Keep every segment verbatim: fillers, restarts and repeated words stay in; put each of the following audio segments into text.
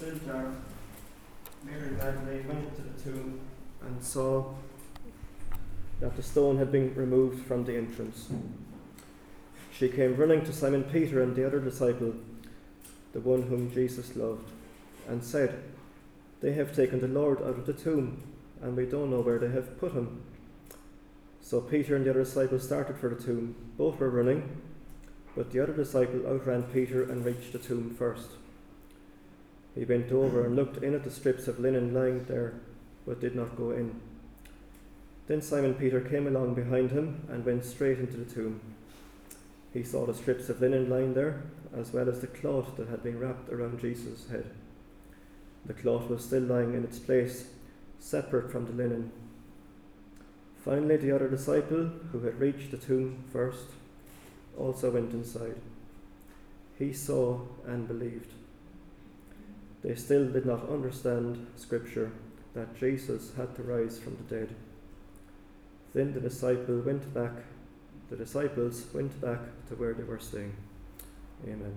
still dark, Mary Magdalene went to the tomb and saw that the stone had been removed from the entrance. She came running to Simon Peter and the other disciple, the one whom Jesus loved, and said, "They have taken the Lord out of the tomb, and we don't know where they have put him." So Peter and the other disciple started for the tomb. Both were running, but the other disciple outran Peter and reached the tomb first. He bent over and looked in at the strips of linen lying there, but did not go in. Then Simon Peter came along behind him and went straight into the tomb. He saw the strips of linen lying there, as well as the cloth that had been wrapped around Jesus' head. The cloth was still lying in its place, separate from the linen. Finally, the other disciple, who had reached the tomb first, also went inside. He saw and believed. They still did not understand Scripture, that Jesus had to rise from the dead. Then the disciple went back. The disciples went back to where they were staying. Amen.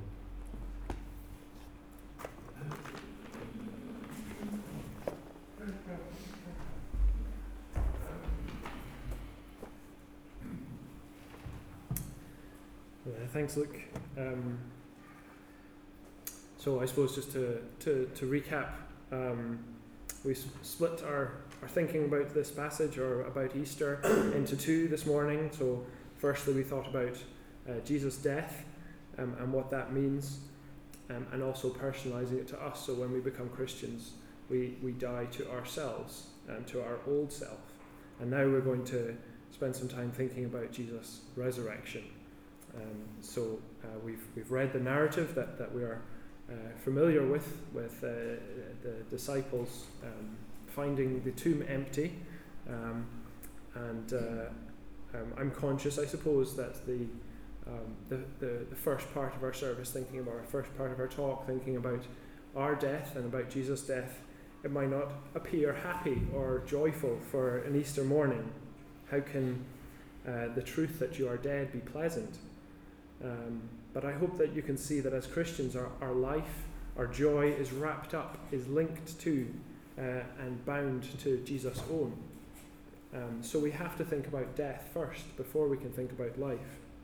Yeah, thanks, Luke. Um, so I suppose just to to, to recap, um, we s- split our, our thinking about this passage or about Easter into two this morning. So firstly, we thought about uh, Jesus' death um, and what that means, um, and also personalising it to us. So when we become Christians, we, we die to ourselves and to our old self. And now we're going to spend some time thinking about Jesus' resurrection. Um, so uh, we've we've read the narrative that, that we are uh, familiar with, with uh, the disciples um, finding the tomb empty, um, and uh, um, I'm conscious, I suppose, that the, um, the the the first part of our service, thinking about our first part of our talk, thinking about our death and about Jesus' death, it might not appear happy or joyful for an Easter morning. How can uh, the truth that you are dead be pleasant? Um, but I hope that you can see that as Christians, our, our life, our joy is wrapped up, is linked to uh, and bound to Jesus' own. Um, so we have to think about death first before we can think about life.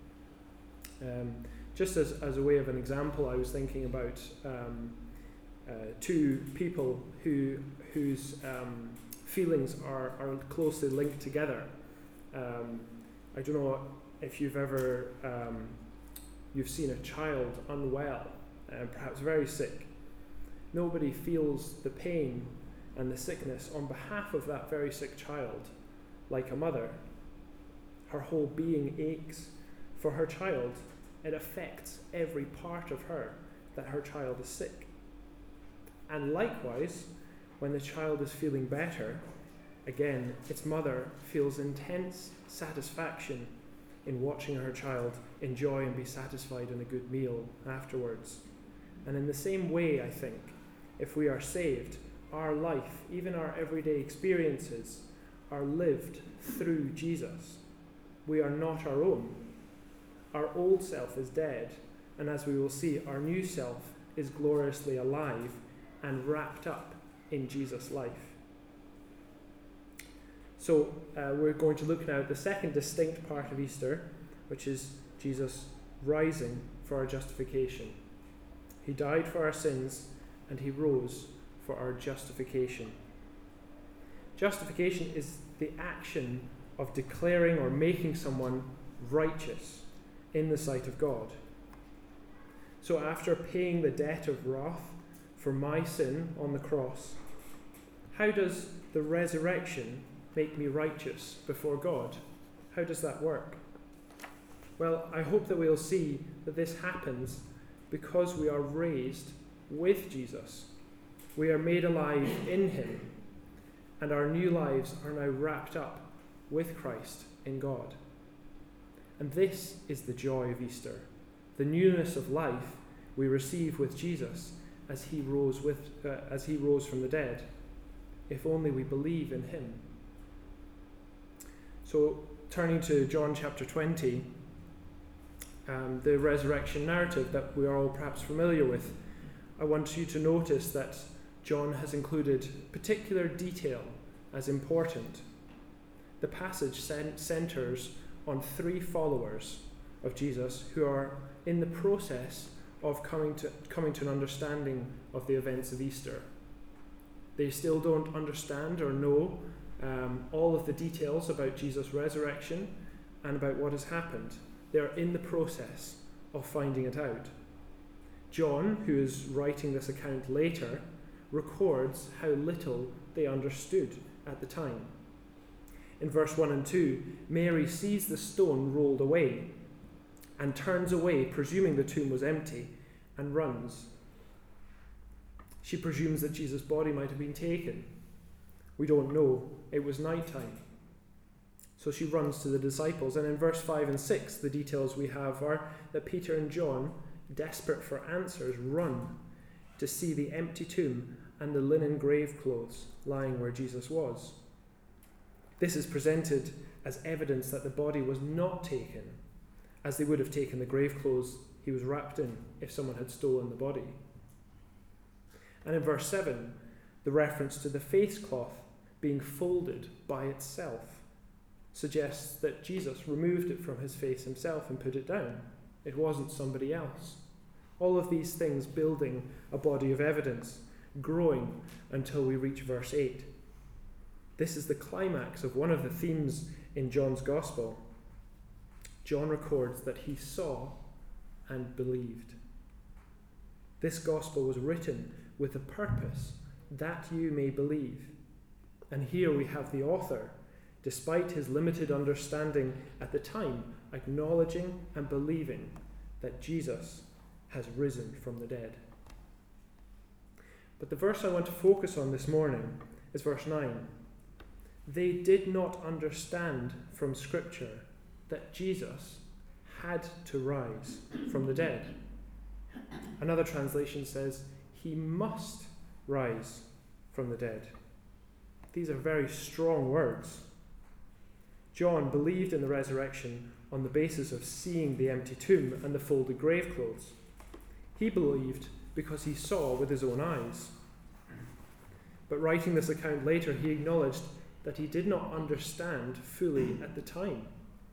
Um, just as, as a way of an example, I was thinking about um, uh, two people who whose um, feelings are, are closely linked together. Um, I don't know if you've ever um, you've seen a child unwell and perhaps very sick. Nobody feels the pain and the sickness on behalf of that very sick child like a mother. Her whole being aches for her child. It affects every part of her that her child is sick. And likewise, when the child is feeling better, again, its mother feels intense satisfaction in watching her child enjoy and be satisfied in a good meal afterwards. And in the same way, I think, if we are saved, our life, even our everyday experiences, are lived through Jesus. We are not our own. Our old self is dead, and as we will see, our new self is gloriously alive and wrapped up in Jesus' life. So uh, we're going to look now at the second distinct part of Easter, which is Jesus rising for our justification. He died for our sins and he rose for our justification. Justification is the action of declaring or making someone righteous in the sight of God. So after paying the debt of wrath for my sin on the cross, how does the resurrection make me righteous before God? How does that work? Well, I hope that we'll see that this happens because we are raised with Jesus. We are made alive in him, and our new lives are now wrapped up with Christ in God. And this is the joy of Easter, the newness of life we receive with Jesus as he rose with uh, as he rose from the dead, if only we believe in him. So, turning to John chapter twenty, um, the resurrection narrative that we are all perhaps familiar with, I want you to notice that John has included particular detail as important. The passage centers on three followers of Jesus who are in the process of coming to, coming to an understanding of the events of Easter. They still don't understand or know um, all of the details about Jesus' resurrection and about what has happened. They are in the process of finding it out. John, who is writing this account later, records how little they understood at the time. In verse one and two, Mary sees the stone rolled away and turns away, presuming the tomb was empty, and runs. She presumes that Jesus' body might have been taken. We don't know. It was night time. So she runs to the disciples. And in verse five and six, the details we have are that Peter and John, desperate for answers, run to see the empty tomb and the linen grave clothes lying where Jesus was. This is presented as evidence that the body was not taken, as they would have taken the grave clothes he was wrapped in if someone had stolen the body. And in verse seven, the reference to the face cloth being folded by itself suggests that Jesus removed it from his face himself and put it down. It wasn't somebody else. All of these things building a body of evidence, growing until we reach verse eight. This is the climax of one of the themes in John's Gospel. John records that he saw and believed. This Gospel was written with the purpose that you may believe. And here we have the author, despite his limited understanding at the time, acknowledging and believing that Jesus has risen from the dead. But the verse I want to focus on this morning is verse nine. They did not understand from Scripture that Jesus had to rise from the dead. Another translation says, he must rise from the dead. These are very strong words. John believed in the resurrection on the basis of seeing the empty tomb and the folded grave clothes. He believed because he saw with his own eyes. But writing this account later, he acknowledged that he did not understand fully at the time.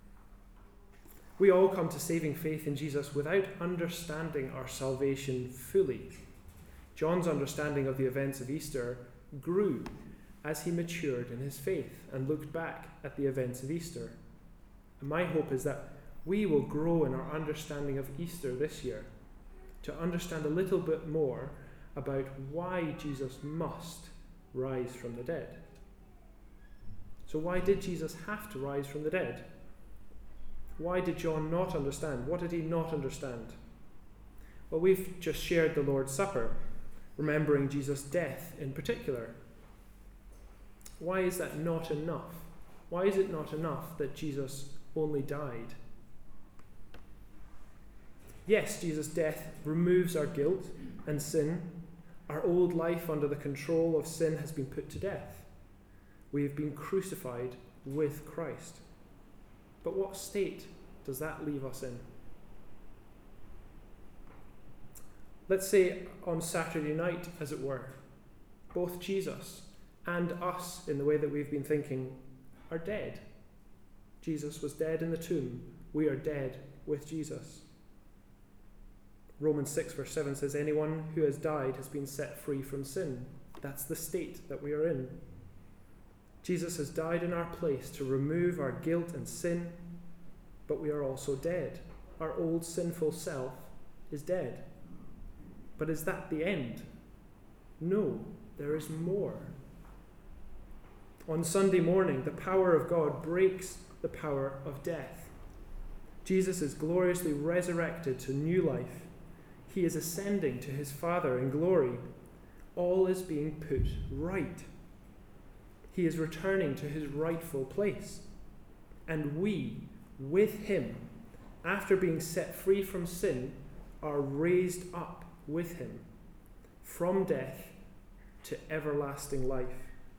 We all come to saving faith in Jesus without understanding our salvation fully. John's understanding of the events of Easter grew as he matured in his faith and looked back at the events of Easter. And my hope is that we will grow in our understanding of Easter this year, to understand a little bit more about why Jesus must rise from the dead. So why did Jesus have to rise from the dead? Why did John not understand? What did he not understand? Well, we've just shared the Lord's Supper, remembering Jesus' death in particular. Why is that not enough? Why is it not enough that Jesus only died? Yes, Jesus' death removes our guilt and sin. Our old life under the control of sin has been put to death. We have been crucified with Christ. But what state does that leave us in? Let's say on Saturday night, as it were, both Jesus and us, in the way that we've been thinking, are dead. Jesus was dead in the tomb. We are dead with Jesus. Romans six verse seven says, anyone who has died has been set free from sin. That's the state that we are in. Jesus has died in our place to remove our guilt and sin, but we are also dead. Our old sinful self is dead. But is that the end? No, there is more. On Sunday morning, the power of God breaks the power of death. Jesus is gloriously resurrected to new life. He is ascending to his Father in glory. All is being put right. He is returning to his rightful place. And we, with him, after being set free from sin, are raised up with him from death to everlasting life.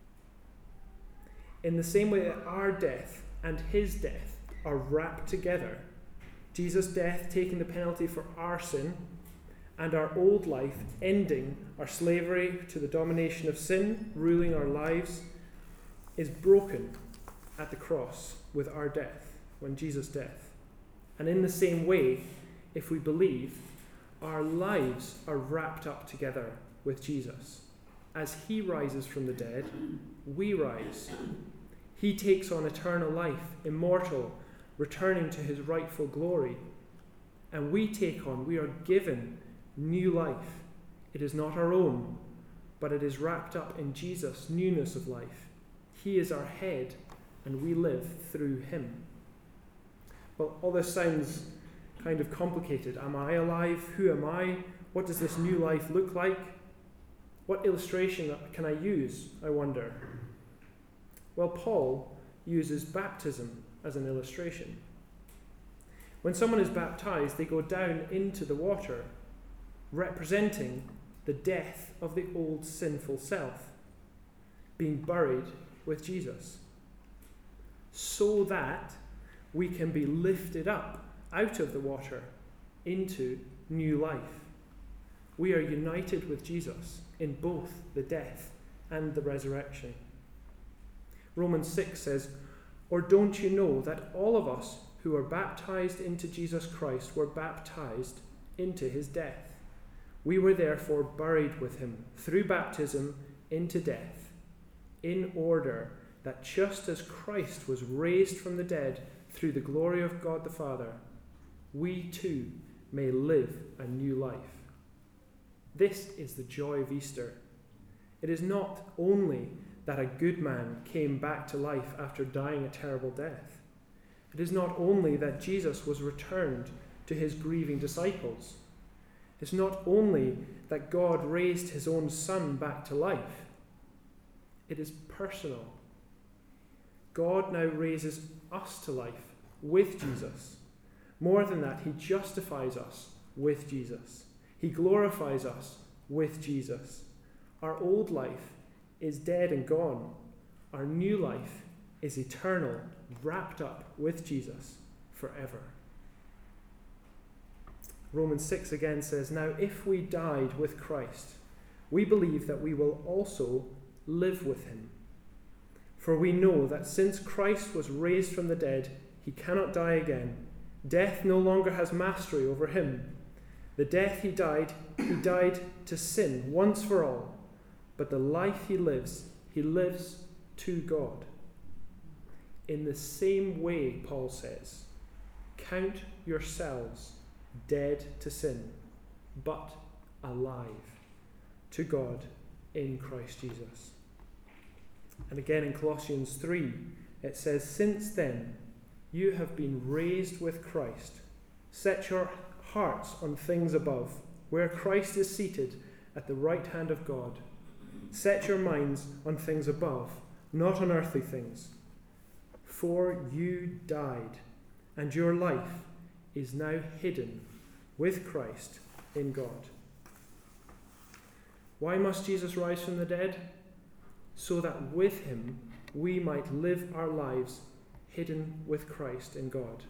In the same way that our death and his death are wrapped together, Jesus' death taking the penalty for our sin, and our old life ending our slavery to the domination of sin ruling our lives is broken at the cross with our death, when Jesus' death. And in the same way, if we believe, our lives are wrapped up together with Jesus. As he rises from the dead, we rise. He takes on eternal life, immortal, returning to his rightful glory. And we take on, we are given new life. It is not our own, but it is wrapped up in Jesus' newness of life. He is our head, and we live through him. Well, all this sounds kind of complicated. Am I alive? Who am I? What does this new life look like? What illustration can I use, I wonder? Well, Paul uses baptism as an illustration. When someone is baptized, they go down into the water, representing the death of the old sinful self, being buried with Jesus, so that we can be lifted up out of the water into new life. We are united with Jesus in both the death and the resurrection. Romans six says, "Or don't you know that all of us who are baptized into Jesus Christ were baptized into his death? We were therefore buried with him through baptism into death, in order that just as Christ was raised from the dead through the glory of God the Father, we too may live a new life." This is the joy of Easter. It is not only that a good man came back to life after dying a terrible death. It is not only that Jesus was returned to his grieving disciples. It's not only that God raised his own Son back to life. It is personal. God now raises us to life with Jesus. More than that, he justifies us with Jesus. He glorifies us with Jesus. Our old life is dead and gone. Our new life is eternal, wrapped up with Jesus forever. Romans six again says, "Now if we died with Christ, we believe that we will also live with him. For we know that since Christ was raised from the dead, he cannot die again. Death no longer has mastery over him. The death he died, he died to sin once for all. But the life he lives, he lives to God." In the same way, Paul says, count yourselves dead to sin, but alive to God in Christ Jesus. And again in Colossians three, it says, "Since then you have been raised with Christ. Set your hearts on things above, where Christ is seated at the right hand of God. Set your minds on things above, not on earthly things. For you died, and your life is now hidden with Christ in God." Why must Jesus rise from the dead? So that with him we might live our lives hidden with Christ in God.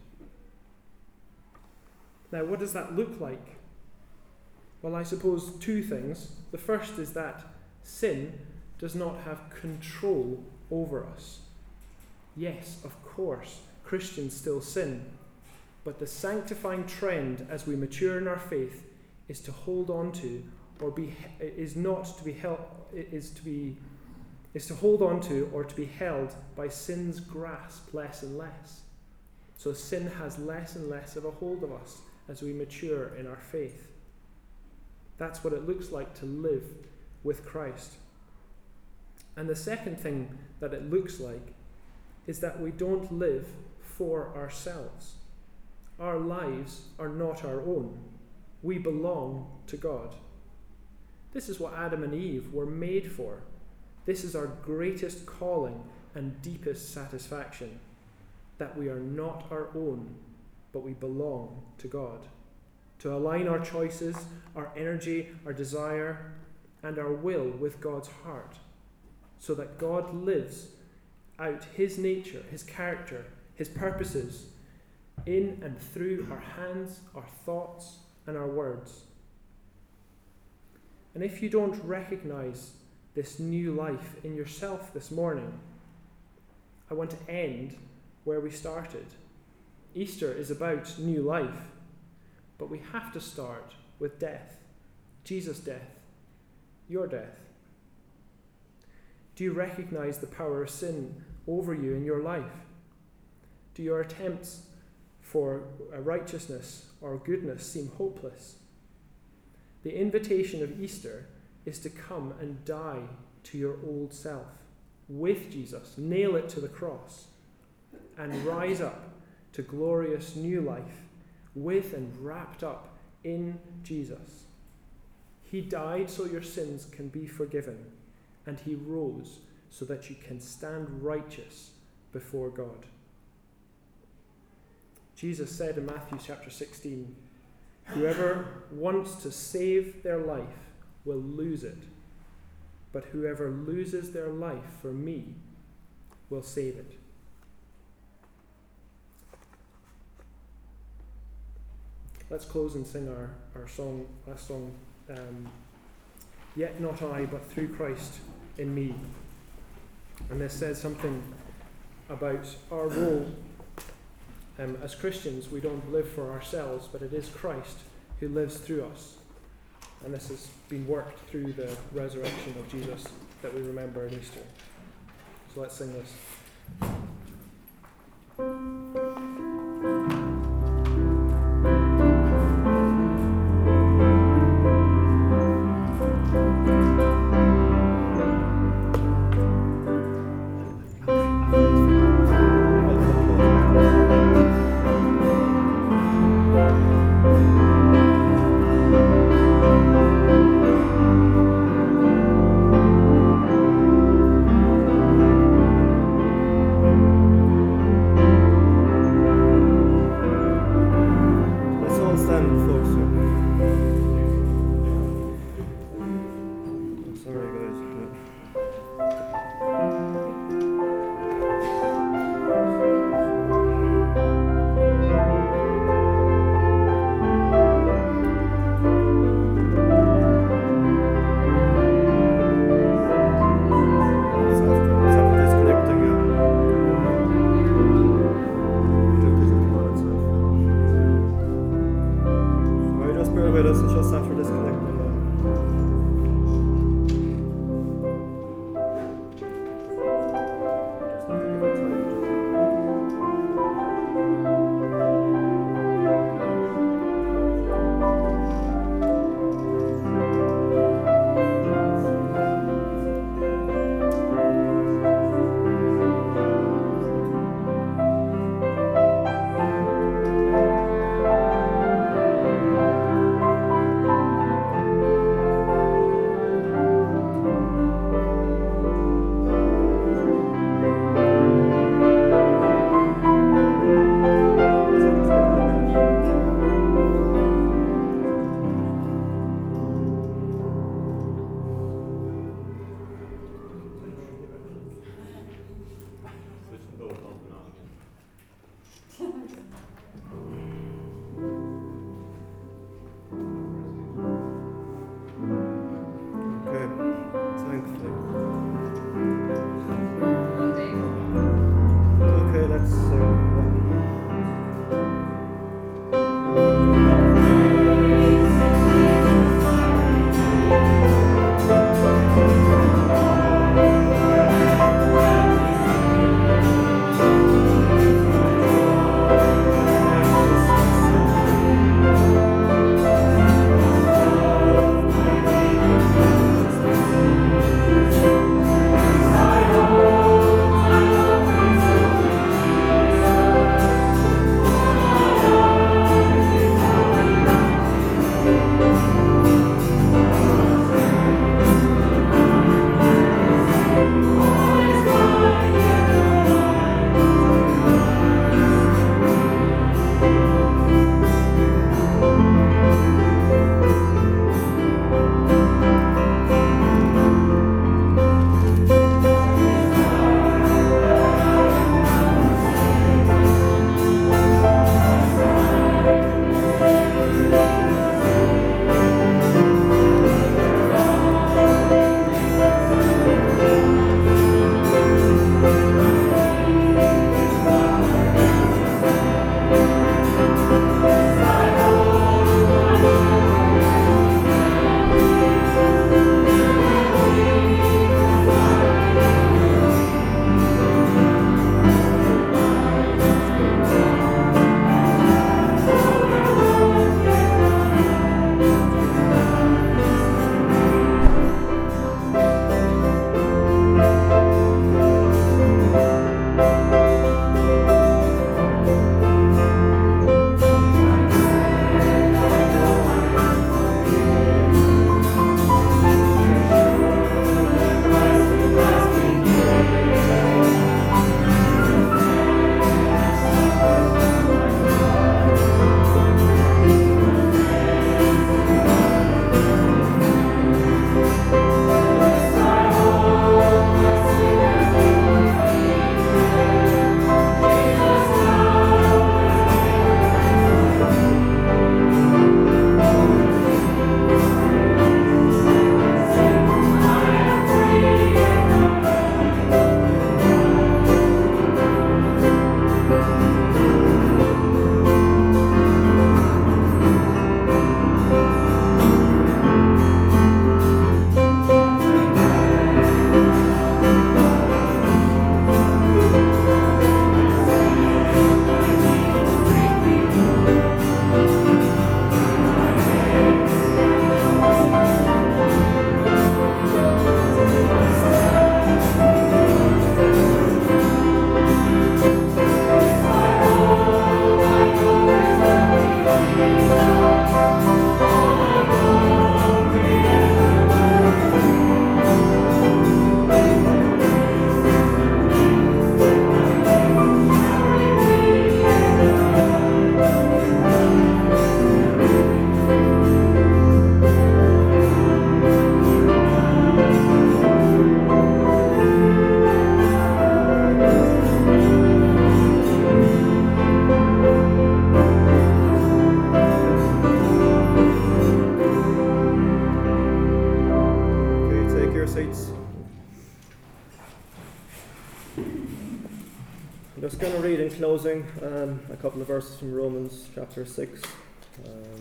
Now, what does that look like? Well, I suppose two things. The first is that sin does not have control over us. Yes, of course, Christians still sin, but the sanctifying trend as we mature in our faith is to hold on to, or be is not to be held is to be is to hold on to or to be held by sin's grasp less and less. So sin has less and less of a hold of us as we mature in our faith. That's what it looks like to live with Christ. And the second thing that it looks like is that we don't live for ourselves. Our lives are not our own. We belong to God. This is what Adam and Eve were made for. This is our greatest calling and deepest satisfaction, that we are not our own, but we belong to God. To align our choices, our energy, our desire, and our will with God's heart, so that God lives out his nature, his character, his purposes in and through our hands, our thoughts, and our words. And if you don't recognize this new life in yourself this morning, I want to end where we started. Easter is about new life, but we have to start with death. Jesus' death, your death. Do you recognize the power of sin over you in your life? Do your attempts for righteousness or goodness seem hopeless? The invitation of Easter is to come and die to your old self with Jesus, nail it to the cross, and rise up to glorious new life with and wrapped up in Jesus. He died so your sins can be forgiven, and he rose so that you can stand righteous before God. Jesus said in Matthew chapter sixteen, "Whoever wants to save their life will lose it, but whoever loses their life for me will save it." Let's close and sing our, our song, last song, um, Yet Not I, But Through Christ in Me. And this says something about our role. Um, as Christians, we don't live for ourselves, but it is Christ who lives through us. And this has been worked through the resurrection of Jesus that we remember in Easter. So let's sing this. with us just after disconnecting. seats. I'm just going to read in closing um, a couple of verses from Romans chapter six, um,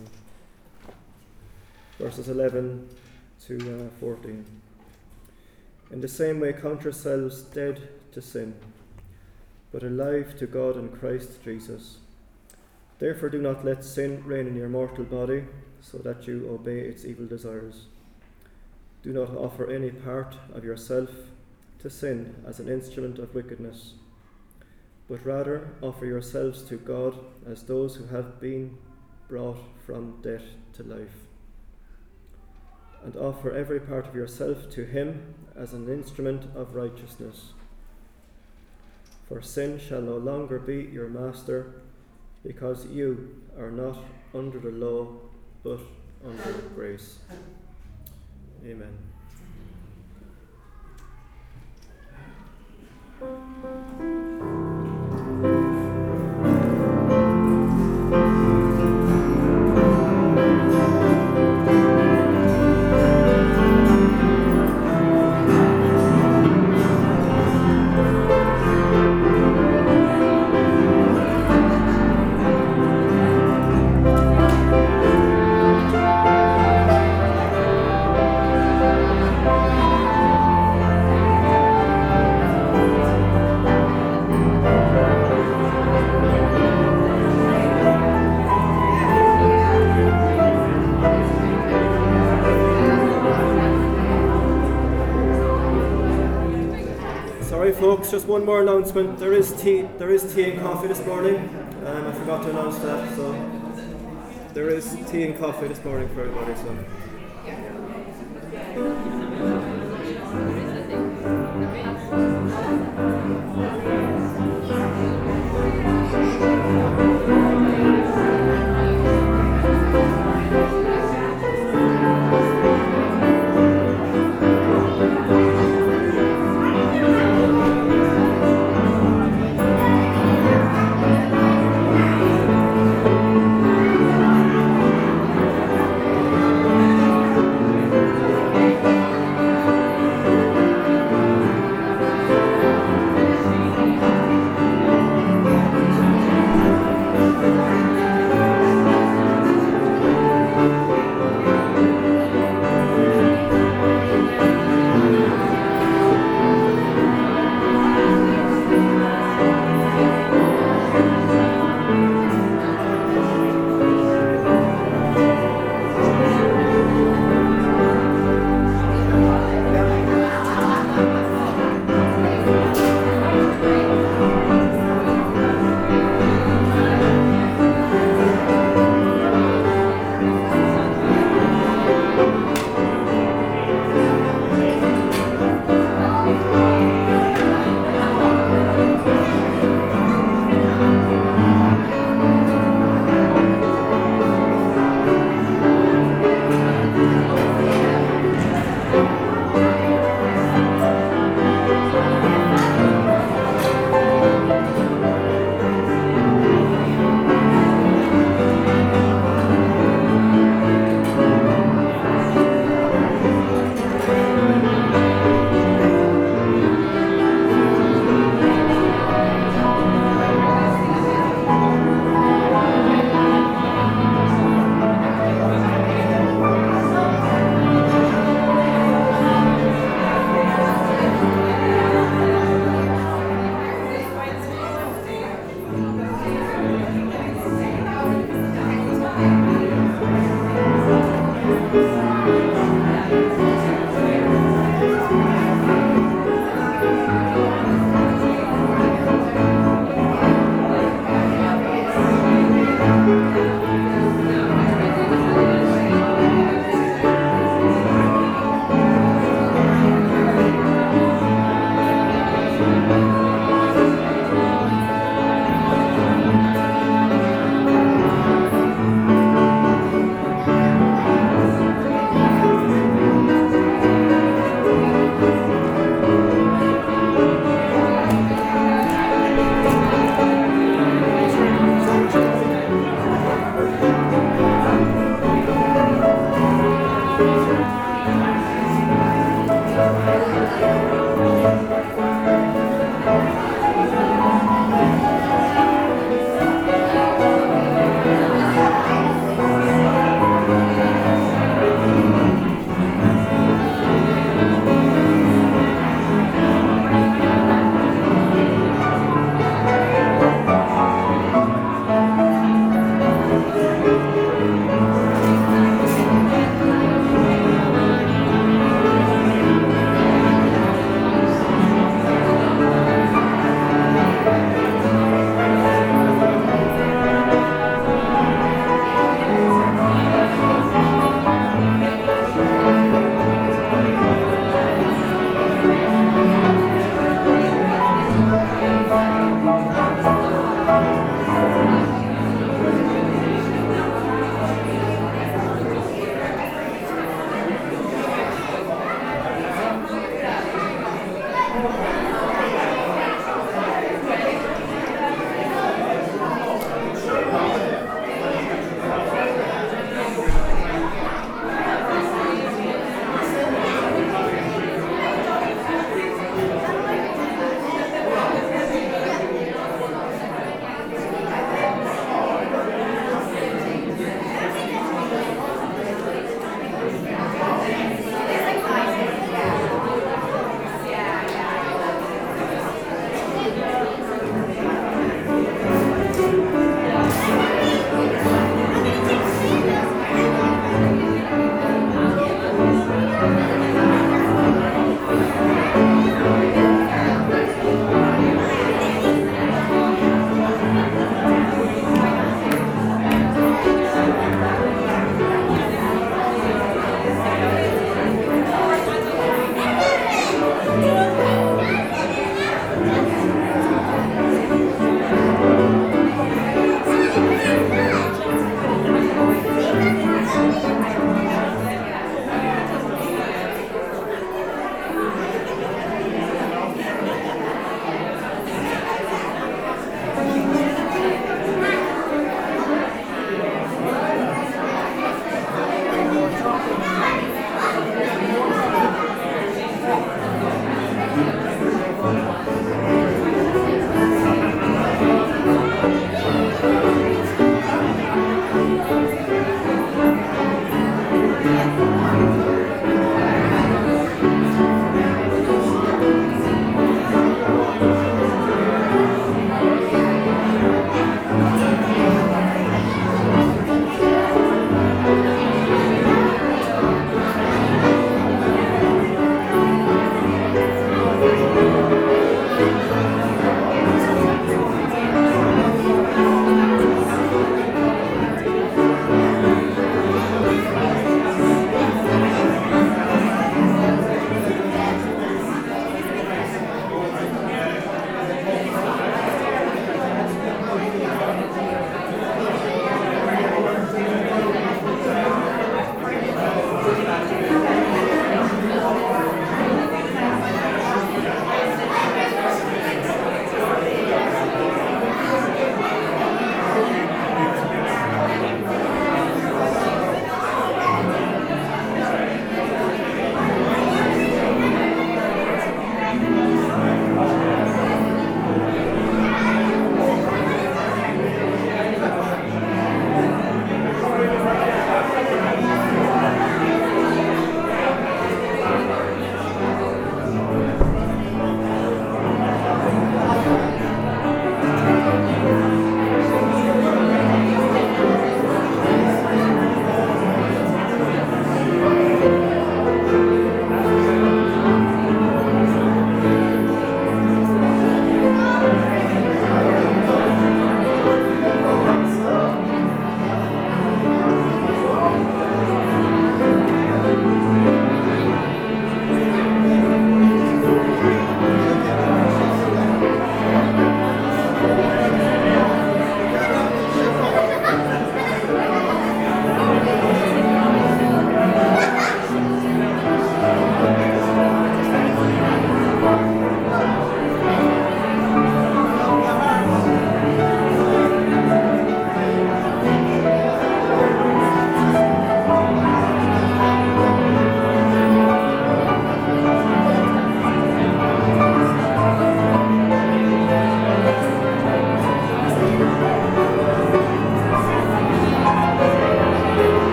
verses eleven to uh, fourteen. In the same way, count yourselves dead to sin, but alive to God in Christ Jesus. Therefore do not let sin reign in your mortal body, so that you obey its evil desires. Do not offer any part of yourself to sin as an instrument of wickedness, but rather offer yourselves to God as those who have been brought from death to life. And offer every part of yourself to Him as an instrument of righteousness. For sin shall no longer be your master, because you are not under the law, but under grace. Amen. Folks, just one more announcement. There is tea. There is tea and coffee this morning. Um, I forgot to announce that. So there is tea and coffee this morning for everybody. So.